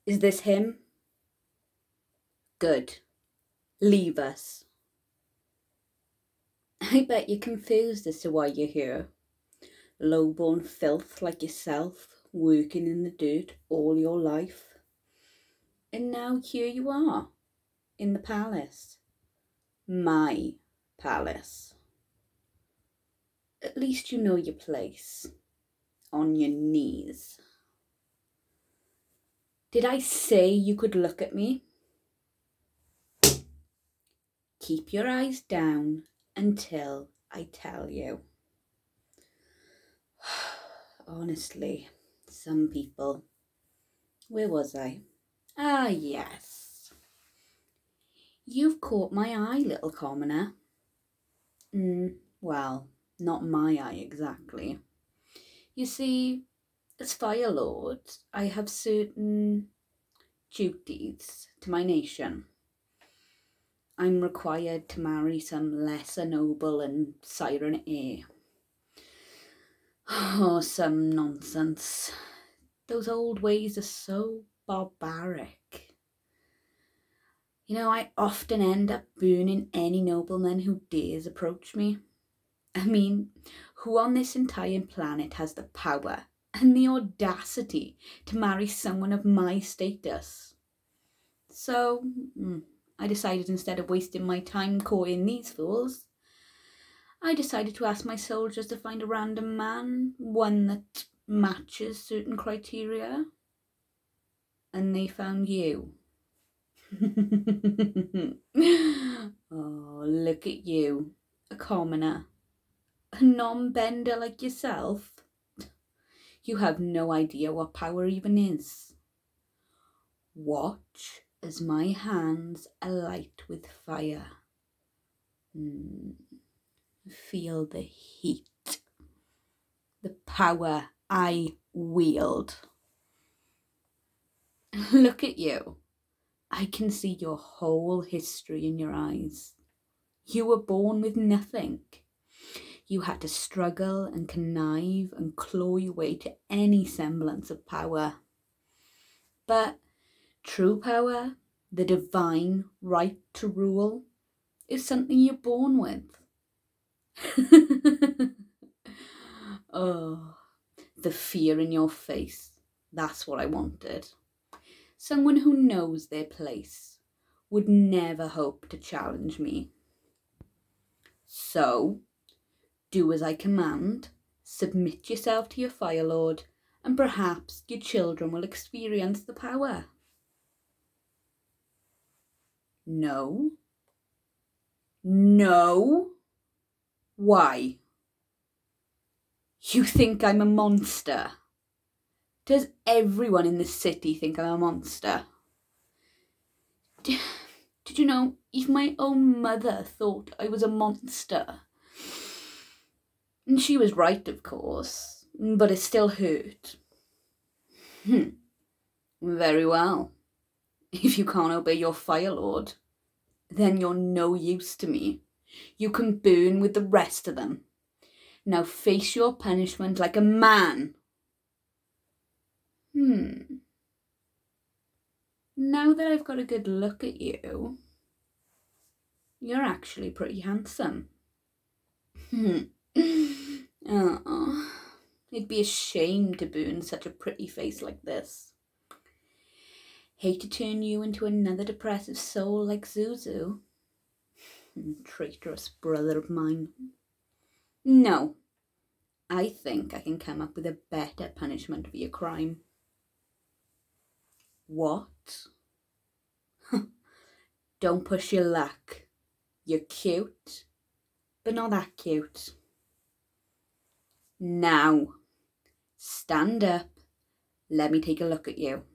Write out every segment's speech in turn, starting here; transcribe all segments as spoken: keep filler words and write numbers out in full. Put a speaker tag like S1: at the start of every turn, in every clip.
S1: Is this him? Good. Leave us. I bet you're confused as to why you're here. Low-born filth like yourself, working in the dirt all your life. And now here you are, in the palace. My palace. At least you know your place. On your knees. Did I say you could look at me? Keep your eyes down until I tell you. Honestly, some people. Where was I? Ah, yes. You've caught my eye, little commoner. Mm, well, not my eye exactly. You see, as Fire Lord, I have certain duties to my nation. I'm required to marry some lesser noble and siren heir. Oh, some nonsense. Those old ways are so barbaric. You know, I often end up burning any nobleman who dares approach me. I mean, who on this entire planet has the power and the audacity to marry someone of my status? So, mm, I decided instead of wasting my time courting these fools, I decided to ask my soldiers to find a random man, one that matches certain criteria. And they found you. Oh, look at you, a commoner, a non-bender like yourself. You have no idea what power even is. Watch as my hands alight with fire. Mm. Feel the heat, the power I wield. Look at you. I can see your whole history in your eyes. You were born with nothing. You had to struggle and connive and claw your way to any semblance of power. But true power, the divine right to rule, is something you're born with. Oh, the fear in your face. That's what I wanted. Someone who knows their place, would never hope to challenge me. So, do as I command, submit yourself to your Fire Lord, and perhaps your children will experience the power. No? No? Why? You think I'm a monster? Does everyone in the city think I'm a monster? Did you know, even my own mother thought I was a monster? And she was right, of course, but it still hurt. Hmm. Very well. If you can't obey your Fire Lord, then you're no use to me. You can burn with the rest of them. Now face your punishment like a man. Hmm. Now that I've got a good look at you, you're actually pretty handsome. Hmm. Oh, it'd be a shame to burn such a pretty face like this. Hate to turn you into another depressive soul like Zuzu. Traitorous brother of mine. No, I think I can come up with a better punishment for your crime. What? Don't push your luck. You're cute, but not that cute. Now, stand up. Let me take a look at you.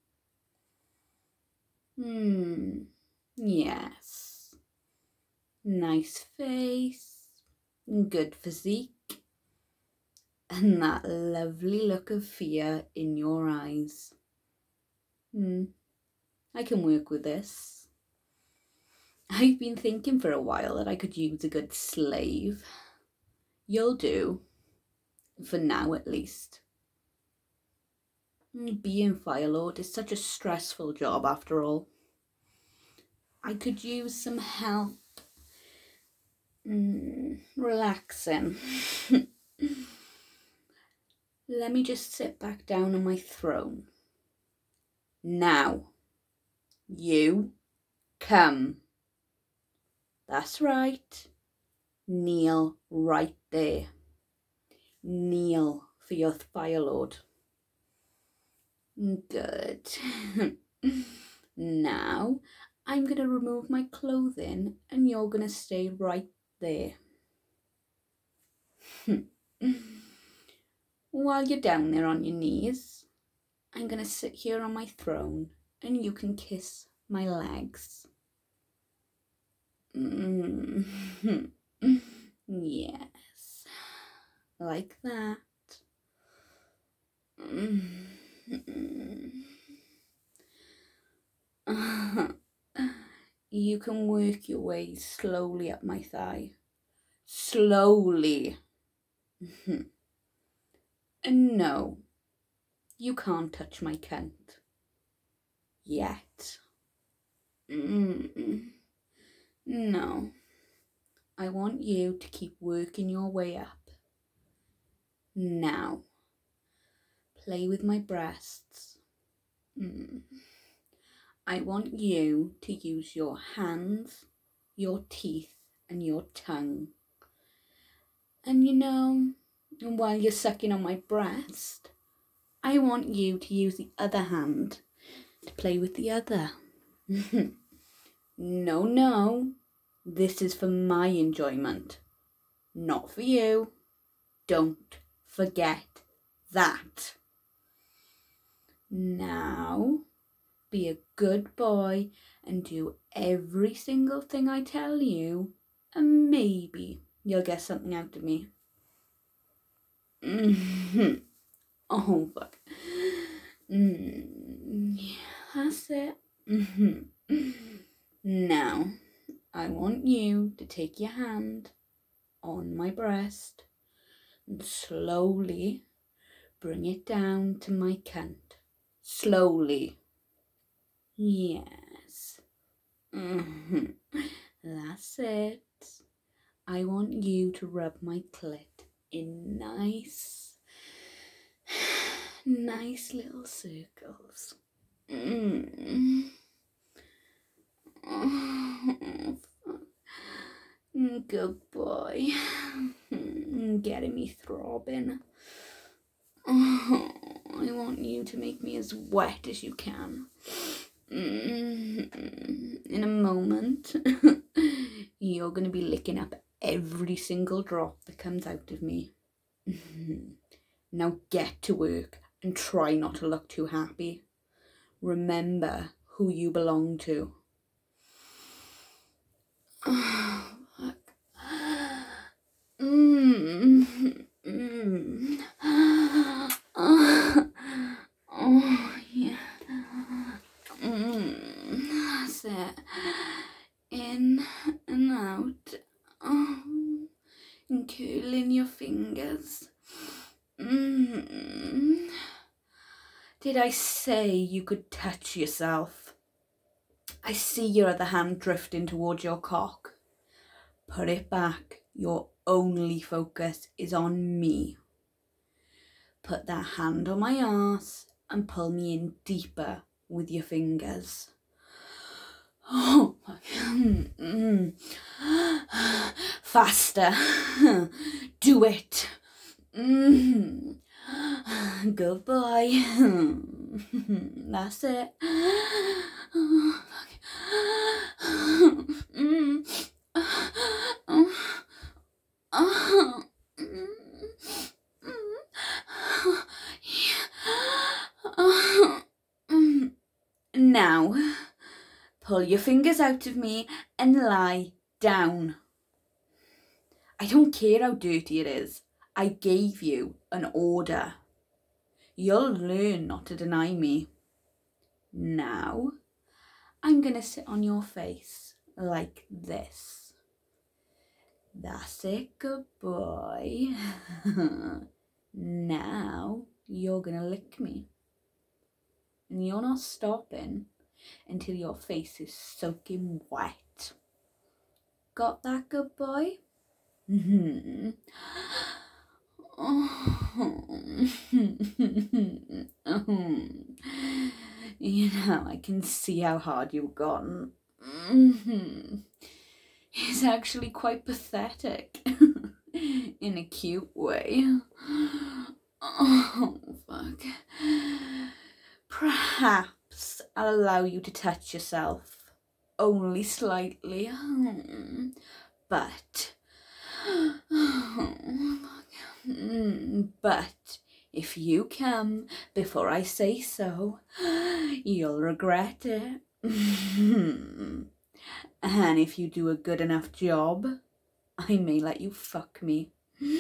S1: Hmm, yes. Nice face, good physique, and that lovely look of fear in your eyes. Hmm, I can work with this. I've been thinking for a while that I could use a good slave. You'll do. For now, at least. Being Fire Lord is such a stressful job after all. I could use some help mm, relaxing. Let me just sit back down on my throne. Now, you come. That's right. Kneel right there. Kneel for your Fire Lord. Good. Now, I'm going to remove my clothing and you're going to stay right there. While you're down there on your knees, I'm going to sit here on my throne and you can kiss my legs. Mm-hmm. Yes, like that. You can work your way slowly up my thigh. Slowly. And no, you can't touch my cunt. Yet. Mm-mm. No. I want you to keep working your way up. Now. Play with my breasts. Mm. I want you to use your hands, your teeth, and your tongue. And you know, while you're sucking on my breast, I want you to use the other hand to play with the other. No, no, this is for my enjoyment, not for you. Don't forget that. Now, be a good boy and do every single thing I tell you, and maybe you'll get something out of me. Mm-hmm. Oh, fuck. Mm, yeah, that's it. Mm-hmm. Now, I want you to take your hand on my breast and slowly bring it down to my cunt. Slowly. Yes. Mm-hmm. That's it. I want you to rub my clit in nice, nice little circles. Mm. Oh, good boy. Getting me throbbing. Oh, I want you to make me as wet as you can. In a moment, you're going to be licking up every single drop that comes out of me. Now get to work and try not to look too happy. Remember who you belong to. Oh, fuck. Mm. Mm. Oh, oh, yeah. Mm. That's it. In and out. Oh, and curling your fingers. Mm. Did I say you could touch yourself? I see your other hand drifting towards your cock. Put it back. Your only focus is on me. Put that hand on my arse and pull me in deeper with your fingers. Oh, mm. Faster. Do it. Mm. Good boy. That's it. Mm. Now, pull your fingers out of me and lie down. I don't care how dirty it is. I gave you an order. You'll learn not to deny me. Now, I'm going to sit on your face like this. That's it, good boy. Now, you're going to lick me. and you're not stopping until your face is soaking wet. Got that, good boy? Mm-hmm. You know, I can see how hard you've gotten. It's actually quite pathetic in a cute way. Oh, fuck. Perhaps I'll allow you to touch yourself, only slightly, but but if you come before I say so, you'll regret it. And if you do a good enough job, I may let you fuck me.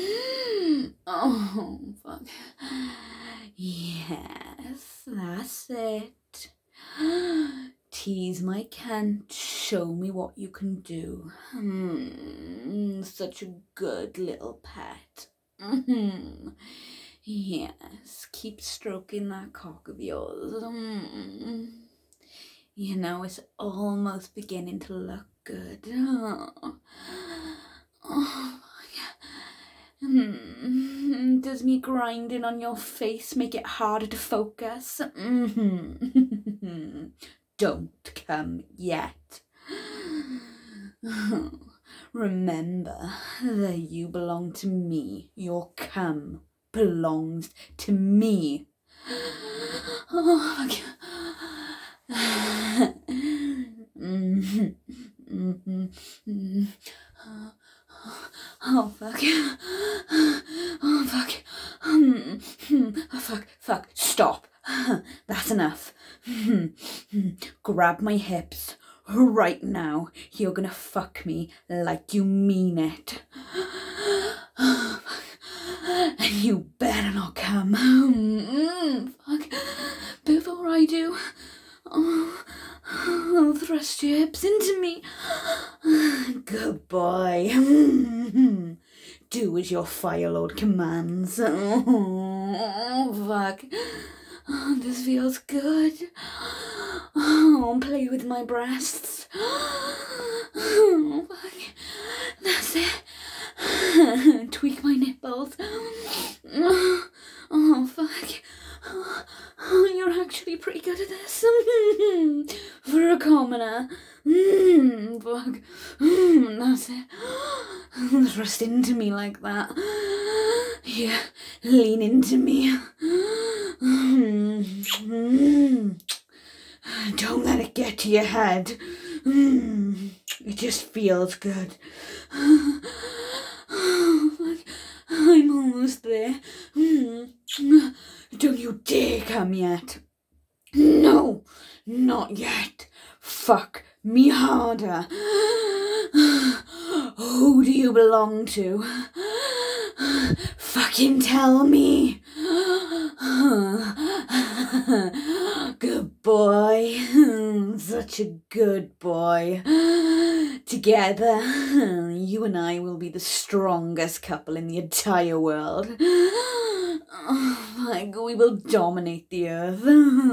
S1: Oh, fuck. Yes, that's it. Tease my cunt, show me what you can do. Mm, such a good little pet. Mm-hmm. Yes, keep stroking that cock of yours. Mm. You know, it's almost beginning to look good. Oh, oh yeah. Mm. Does me grinding on your face make it harder to focus? Mm-hmm. Don't come yet. Remember that you belong to me. Your cum belongs to me. Oh, fuck. Oh, fuck. Oh, fuck. Oh, fuck, fuck. Stop. That's enough. Grab my hips. Right now, you're gonna fuck me like you mean it. And you better not come. Fuck. Before I do, oh, I'll thrust your hips into me. Good boy. Do as your Fire Lord commands. Oh, fuck. Oh, this feels good. Oh, play with my breasts. Oh, fuck. That's it. Tweak my nipples. Oh, fuck. Oh, you're actually pretty good at this. For a commoner. Mm, fuck. Mm, that's it. Thrust into me like that. Yeah, lean into me. Mm. Don't let it get to your head. Mm. It just feels good. I'm almost there. Don't you dare come yet. No, not yet. Fuck me harder. Who do you belong to? Fucking tell me. Good boy. Such a good boy. Together, you and I will be the strongest couple in the entire world. Like, we will dominate the earth.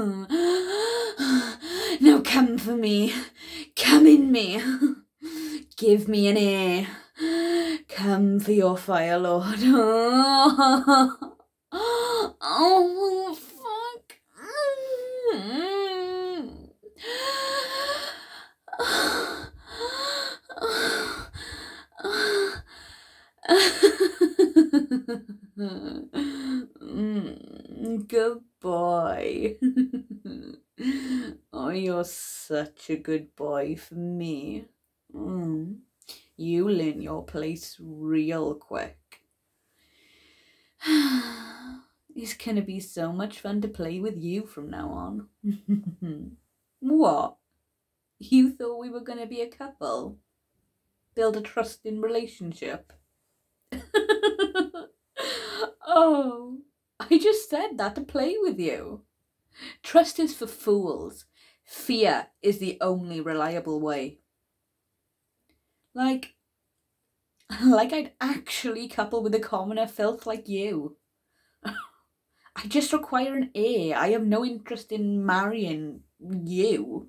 S1: Now come for me. Come in me. Give me an ear. Come for your Fire Lord. Oh, fuck. Mm, good boy. Oh, you're such a good boy for me. Mm. You learn your place real quick. It's gonna be so much fun to play with you from now on. What? You thought we were gonna be a couple? Build a trusting relationship? Oh, I just said that to play with you. Trust is for fools. Fear is the only reliable way. Like, like I'd actually couple with a commoner filth like you. I just require an heir. I have no interest in marrying you.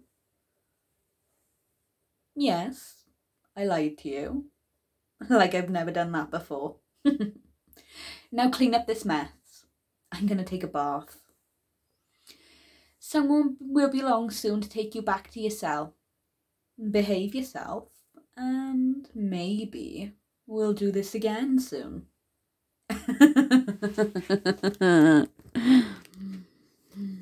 S1: Yes, I lied to you. Like I've never done that before. Now clean up this mess. I'm gonna take a bath. Someone will be along soon to take you back to your cell. Behave yourself, and maybe we'll do this again soon.